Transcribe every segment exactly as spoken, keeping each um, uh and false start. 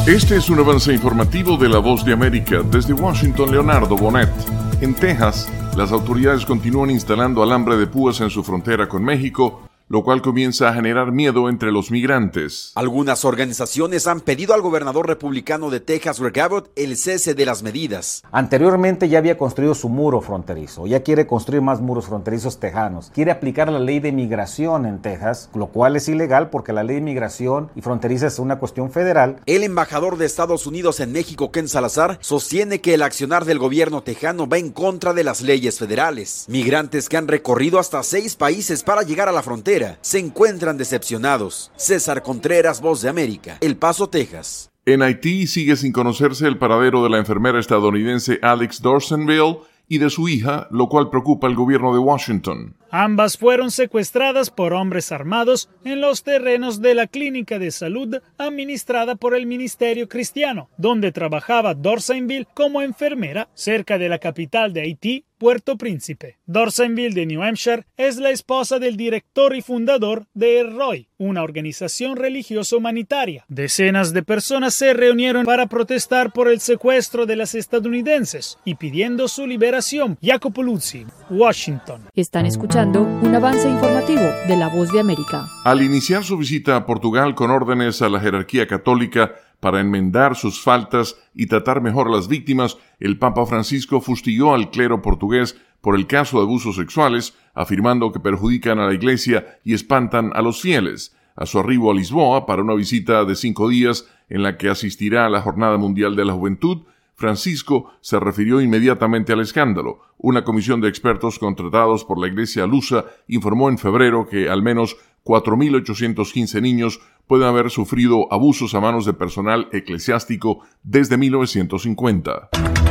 Este es un avance informativo de La Voz de América. Desde Washington, Leonardo Bonet. En Texas, las autoridades continúan instalando alambre de púas en su frontera con México, lo cual comienza a generar miedo entre los migrantes. Algunas organizaciones han pedido al gobernador republicano de Texas, Greg Abbott, el cese de las medidas. Anteriormente ya había construido su muro fronterizo, ya quiere construir más muros fronterizos tejanos. Quiere aplicar la ley de migración en Texas, lo cual es ilegal porque la ley de migración y fronteriza es una cuestión federal. El embajador de Estados Unidos en México, Ken Salazar, sostiene que el accionar del gobierno tejano va en contra de las leyes federales. Migrantes que han recorrido hasta seis países para llegar a la frontera se encuentran decepcionados. César Contreras, Voz de América, El Paso, Texas. En Haití sigue sin conocerse el paradero de la enfermera estadounidense Alex Dorsenville y de su hija, lo cual preocupa al gobierno de Washington. Ambas fueron secuestradas por hombres armados en los terrenos de la clínica de salud administrada por el Ministerio Cristiano, donde trabajaba Dorsenville como enfermera cerca de la capital de Haití, Puerto Príncipe. Dorsenville de New Hampshire es la esposa del director y fundador de El Roy, una organización religiosa humanitaria. Decenas de personas se reunieron para protestar por el secuestro de las estadounidenses y pidiendo su liberación. Jacopo Luzzi, Washington. Están escuchando un avance informativo de La Voz de América. Al iniciar su visita a Portugal con órdenes a la jerarquía católica para enmendar sus faltas y tratar mejor a las víctimas, el Papa Francisco fustigó al clero portugués por el caso de abusos sexuales, afirmando que perjudican a la Iglesia y espantan a los fieles. A su arribo a Lisboa para una visita de cinco días en la que asistirá a la Jornada Mundial de la Juventud, Francisco se refirió inmediatamente al escándalo. Una comisión de expertos contratados por la Iglesia lusa informó en febrero que al menos cuatro mil ochocientos quince niños pueden haber sufrido abusos a manos de personal eclesiástico desde mil novecientos cincuenta.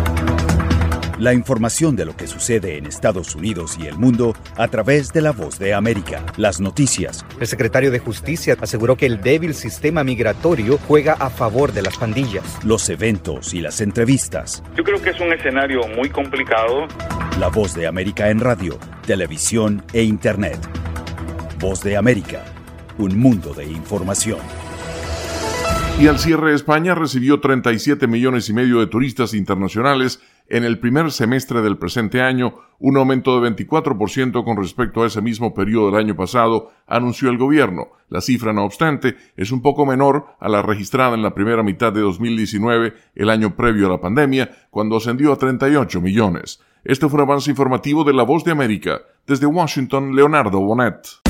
La información de lo que sucede en Estados Unidos y el mundo a través de La Voz de América. Las noticias. El secretario de Justicia aseguró que el débil sistema migratorio juega a favor de las pandillas. Los eventos y las entrevistas. Yo creo que es un escenario muy complicado. La Voz de América en radio, televisión e internet. Voz de América, un mundo de información. Y al cierre, España recibió treinta y siete millones y medio de turistas internacionales en el primer semestre del presente año, un aumento de veinticuatro por ciento con respecto a ese mismo periodo del año pasado, anunció el gobierno. La cifra, no obstante, es un poco menor a la registrada en la primera mitad de dos mil diecinueve, el año previo a la pandemia, cuando ascendió a treinta y ocho millones. Este fue un avance informativo de La Voz de América. Desde Washington, Leonardo Bonet.